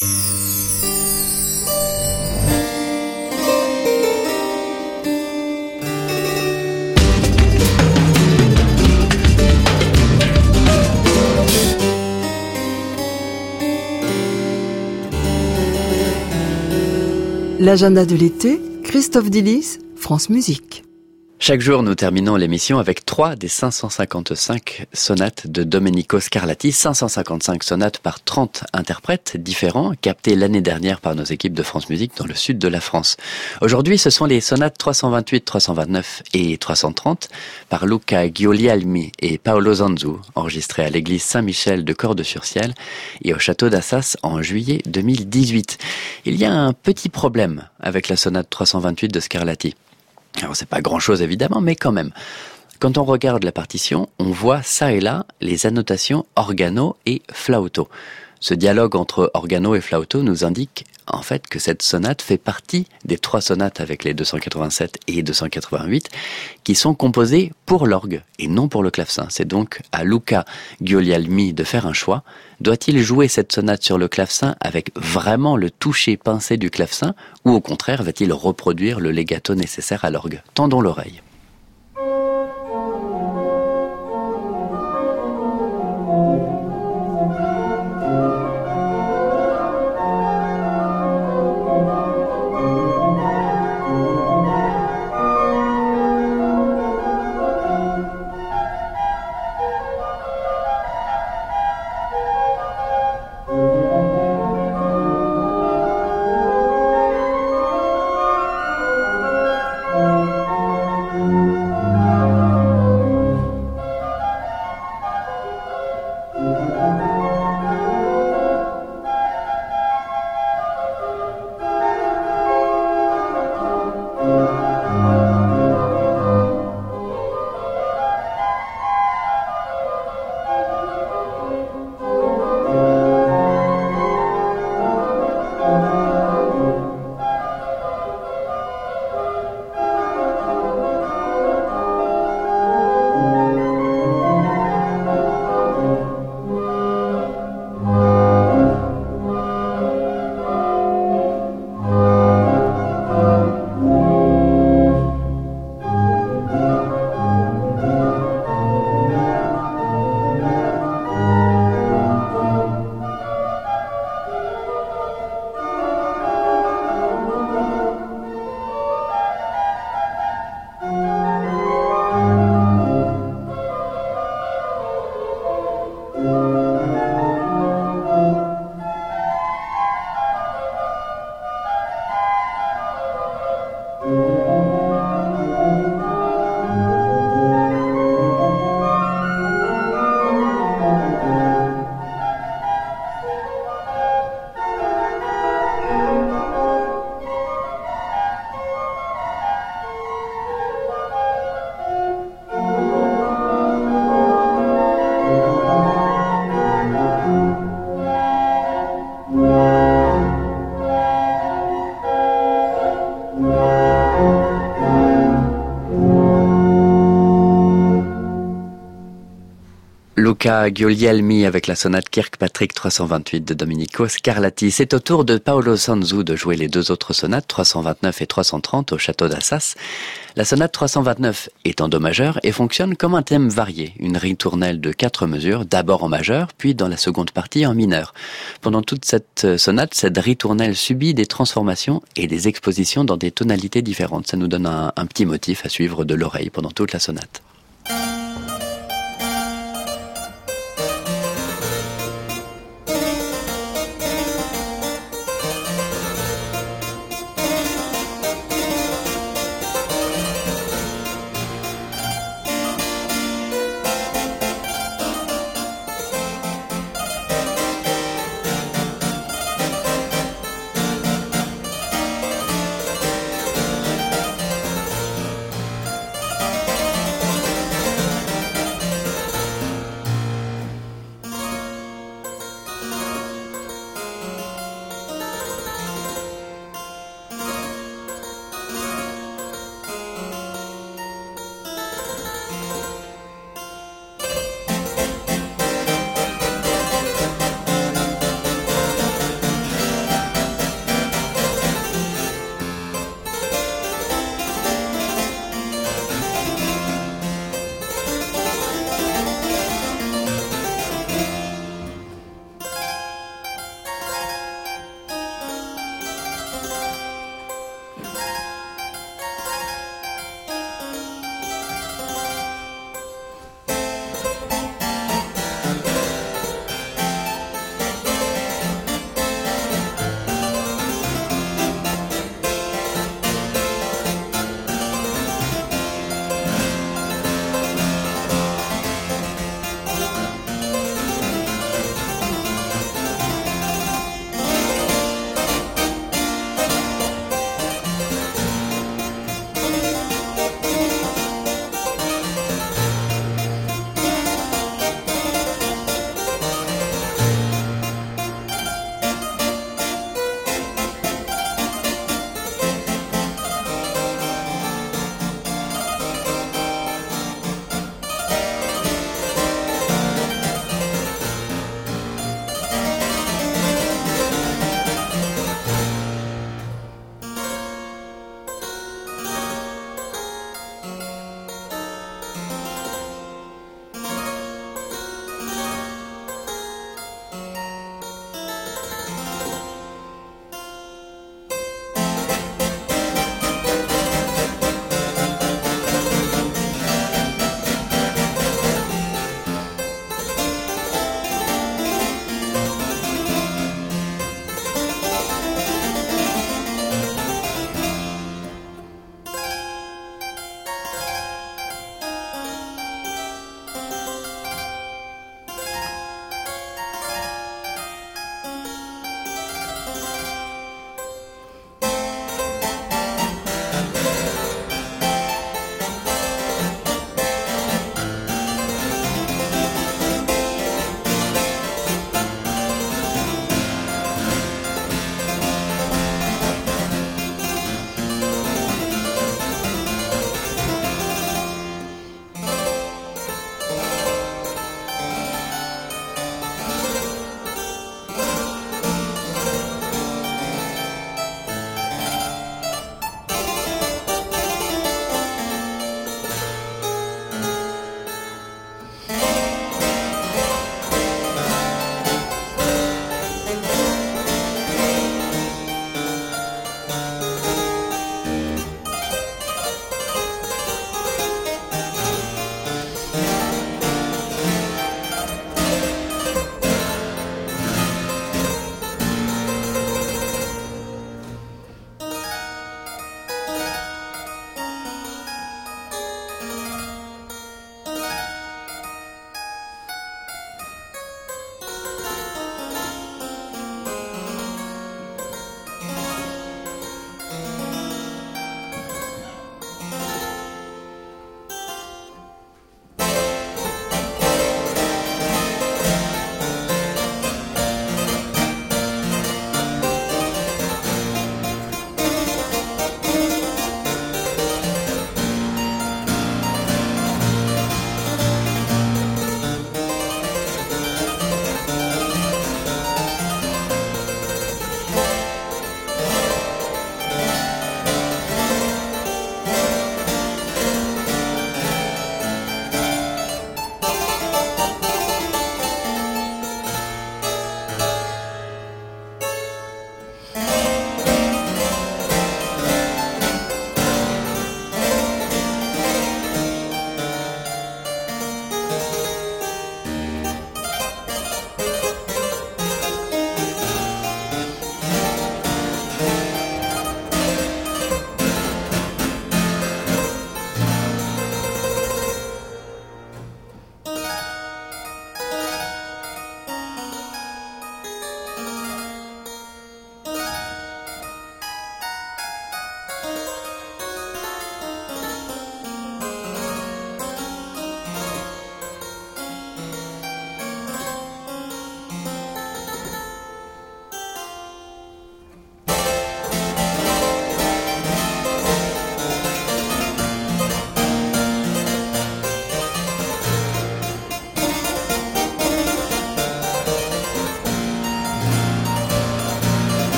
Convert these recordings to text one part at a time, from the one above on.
L'agenda de l'été, Christophe Dillis, France Musique. Chaque jour, nous terminons l'émission avec 3 des 555 sonates de Domenico Scarlatti. 555 sonates par 30 interprètes différents, captés l'année dernière par nos équipes de France Musique dans le sud de la France. Aujourd'hui, ce sont les sonates 328, 329 et 330 par Luca Guglielmi et Paolo Zanzu, enregistrées à l'église Saint-Michel de Cordes-sur-Ciel et au château d'Assas en juillet 2018. Il y a un petit problème avec la sonate 328 de Scarlatti. Alors c'est pas grand-chose évidemment, mais quand même. Quand on regarde la partition, on voit ça et là les annotations organo et flauto. Ce dialogue entre organo et flauto nous indique en fait que cette sonate fait partie des 3 sonates avec les 287 et 288 qui sont composées pour l'orgue et non pour le clavecin. C'est donc à Luca Guglielmi de faire un choix. Doit-il jouer cette sonate sur le clavecin avec vraiment le toucher pincé du clavecin ou au contraire va-t-il reproduire le legato nécessaire à l'orgue? Tendons l'oreille. Luca Guglielmi avec la sonate Kirkpatrick 328 de Domenico Scarlatti. C'est au tour de Paolo Zanzu de jouer les 2 autres sonates, 329 et 330 au château d'Assas. La sonate 329 est en do majeur et fonctionne comme un thème varié, une ritournelle de 4 mesures, d'abord en majeur, puis dans la seconde partie en mineur. Pendant toute cette sonate, cette ritournelle subit des transformations et des expositions dans des tonalités différentes. Ça nous donne un petit motif à suivre de l'oreille pendant toute la sonate.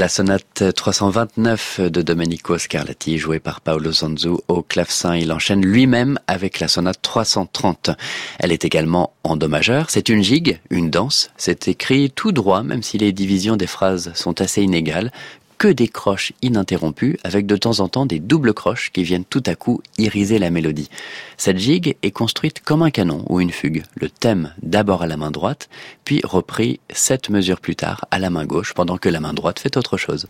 La sonate 329 de Domenico Scarlatti, jouée par Paolo Zanzu au clavecin. Il enchaîne lui-même avec la sonate 330. Elle est également en do majeur. C'est une gigue, une danse. C'est écrit tout droit, même si les divisions des phrases sont assez inégales. Que des croches ininterrompues, avec de temps en temps des doubles croches qui viennent tout à coup iriser la mélodie. Cette gigue est construite comme un canon ou une fugue. Le thème d'abord à la main droite, puis repris 7 mesures plus tard à la main gauche, pendant que la main droite fait autre chose.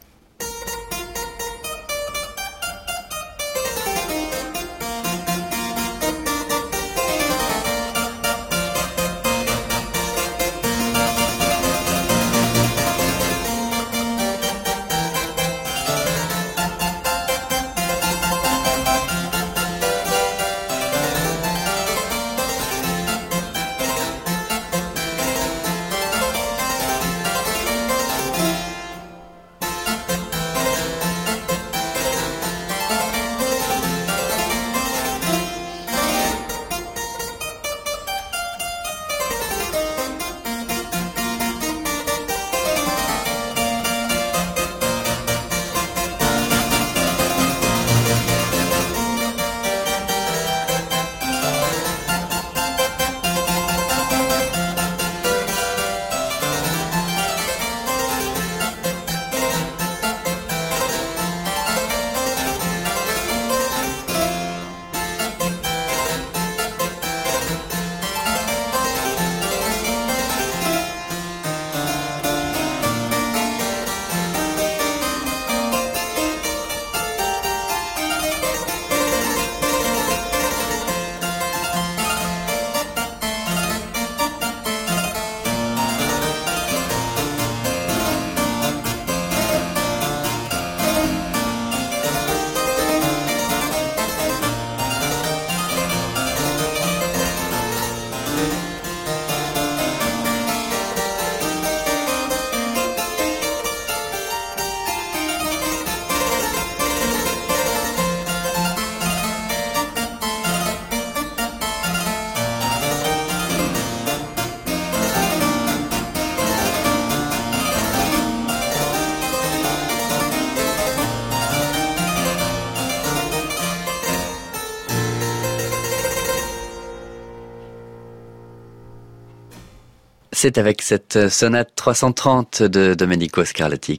C'est avec cette sonate 330 de Domenico Scarlatti